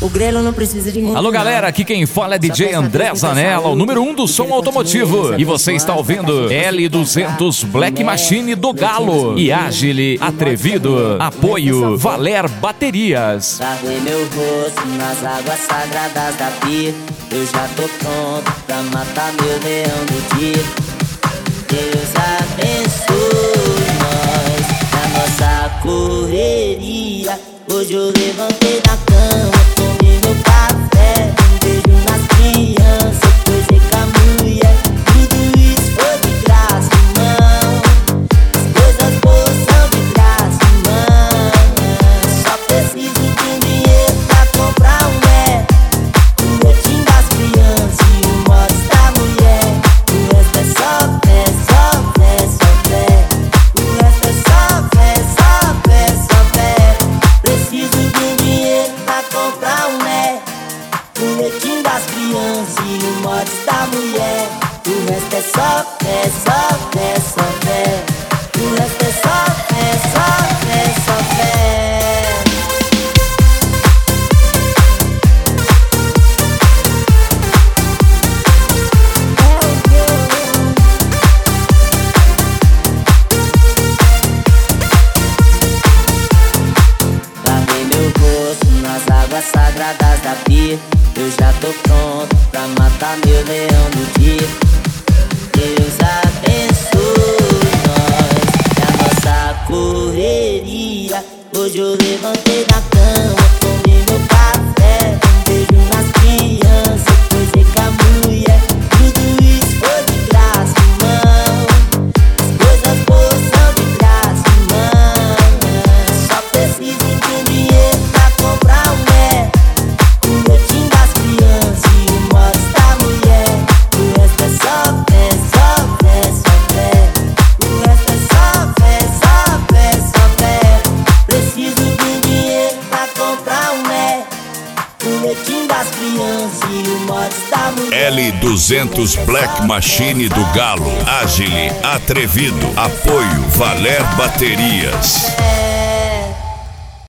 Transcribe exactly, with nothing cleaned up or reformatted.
O grelo não precisa de ninguém. Alô, galera, aqui quem fala é D J André Zanella, o número um do som automotivo. E você está ouvindo L duzentos Black Machine do Galo e Agile Atrevido. Apoio Valer Baterias. Larguei meu rosto nas águas sagradas da pia. Eu já tô pronto pra matar meu leão do dia. Deus abençoe nós na nossa correria. Hoje eu levantei da cama, tomei meu café, um beijo nas crianças, coisei com a mulher. Tudo isso foi de graça, irmão. As coisas boas são de graça, irmão. Só preciso de um dinheiro pra comprar um é. O rotinho das crianças e o mods da mulher. O resto é só fé, só fé, só fé. O resto é só fé, só fé, só fé. Preciso de um dinheiro pra comprar um é. O leitinho das crianças e o mods da mulher. O resto é só fé, só fé, só fé. O resto é só fé, só fé, só fé. Lavei meu rosto nas águas sagradas da pia. Eu já tô pronto pra matar meu leão do dia. Deus abençoe nós na nossa correria. Hoje eu levantei da cama, tomei meu café, um beijo nas crianças, coisei com a mulher. Tudo isso foi de graça, irmão. As coisas boas são de graça, irmão. Só preciso de um dinheiro pra comprar um é. O leitinho das crianças e o mods da mulher. O resto é só fé, só fé, só fé. O resto é só fé, só fé, só fé. Preciso de um dinheiro pra comprar um é. O leitinho das crianças e o mods da mulher. L duzentos Black Machine do Galo, Agile Atrevido. Apoio Valer Baterias. É.